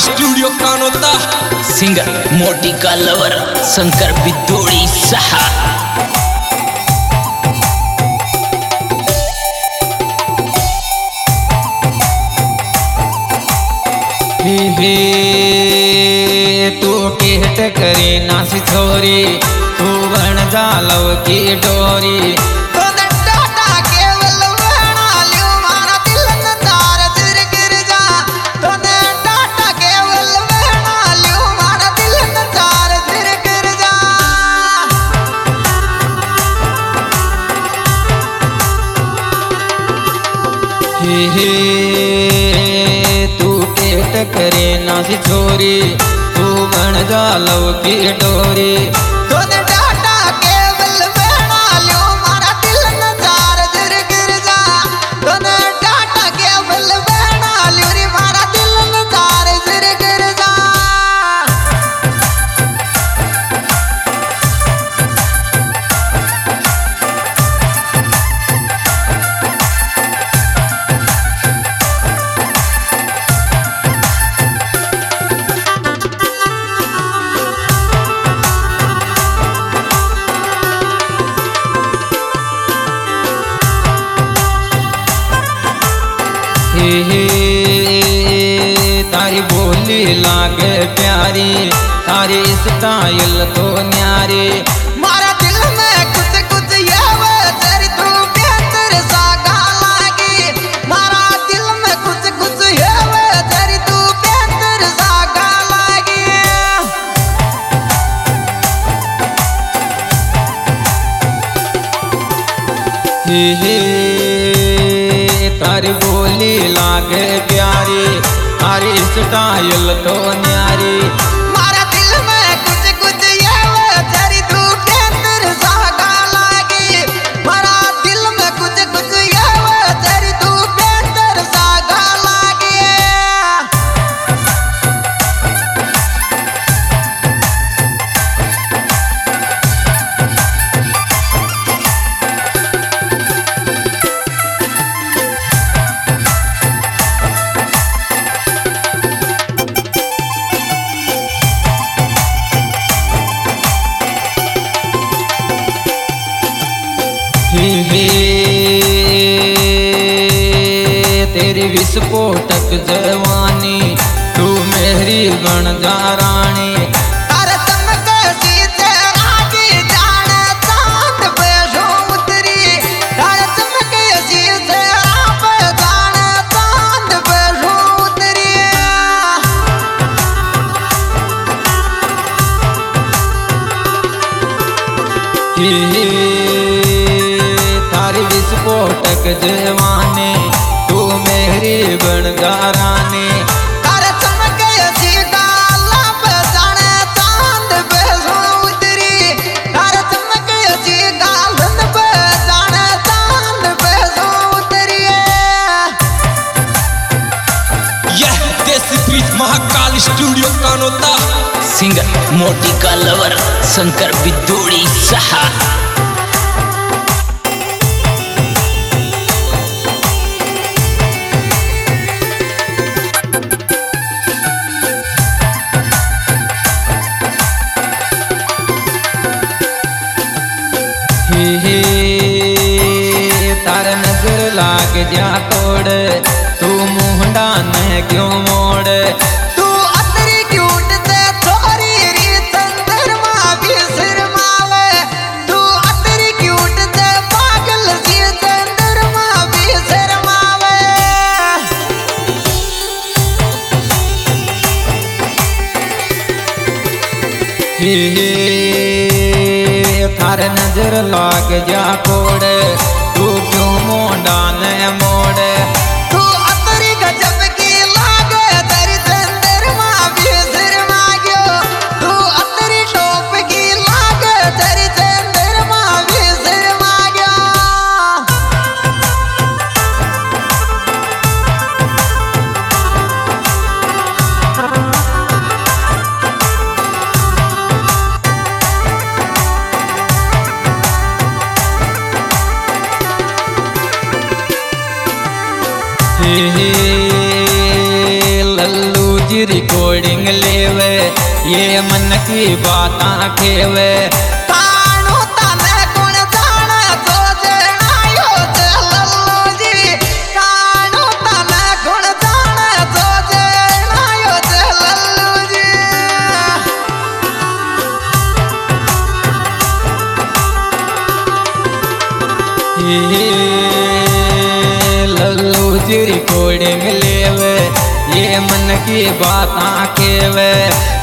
Studio Kanota. Singer मोटी का lover Shankar बिदोड़ी सहा। हे तू केट करे नासी छोरी, तू बन जा लव की डोरी। हे तू केट करे नासी छोरी, तू बन जा लव की डोरी। तारी बोली लागे प्यारी, तारी स्टाइल तो न्यारी। मारा दिल में कुछ कुछ ये वो तेरी तू बेहतर सागा लागी। मारा दिल में कुछ कुछ ये वो तेरी तू बेहतर सागा लागी। हे तारी बोली लागे प्यारी, तारी स्टाइल तो न्यारी। मारा दिल में कुछ कुछ ये वो तेरी तू बेहतर सागा लागी। मारा दिल में कुछ कुछ ये वो तेरी तू बेहतर सागा लागी। तेरी विस्फोटक जवानी, तू मेरी बन जा रानी। तारे चमके शीशे रागी जाने चांद पे जो उतरी। तारे चमके शीशे पे जाने चांद पे जो उतरी। तारी विस्फोटक जवानी, तू मेरी बन जा रानी। तारे चमके शीशा पे जाने चांद पे जो उतरी। तारे चमके शीशा पे जाने चांद पे जो उतरी। यह देशप्रीत महाकाल स्टूडियो कानोता। सिंगर मोटी का लवर शंकर बिदोड़ी सहा। तार नजर लाग जा तोड़, तू मुंडा न क्यों मोड़। तू अतरी क्यूट से छोरी री चंद्रमा भी शर्मावे। तू अतरी क्यूट से पागल सी चंद्रमा भी शर्मावे। थार नजर लाग जा कोड़, तू क्यों मोंडा न मोड़। तू अतरी गजब की लागे तेरी चंद्रमा भी शर्मा गयो। तू अतरी टॉप की लागे तेरी चंद्रमा भी शर्मा गयो। लल्लू जी रिकॉर्डिंग लेवे ये मन की बात खेवे कानू तने गुण जाने जो जनायो लल्लू जी कानू तने गुण जाने जो जनायो लल्लू जी लल्लू जी रिकॉर्डिंग लेवे ये मन की बात केवे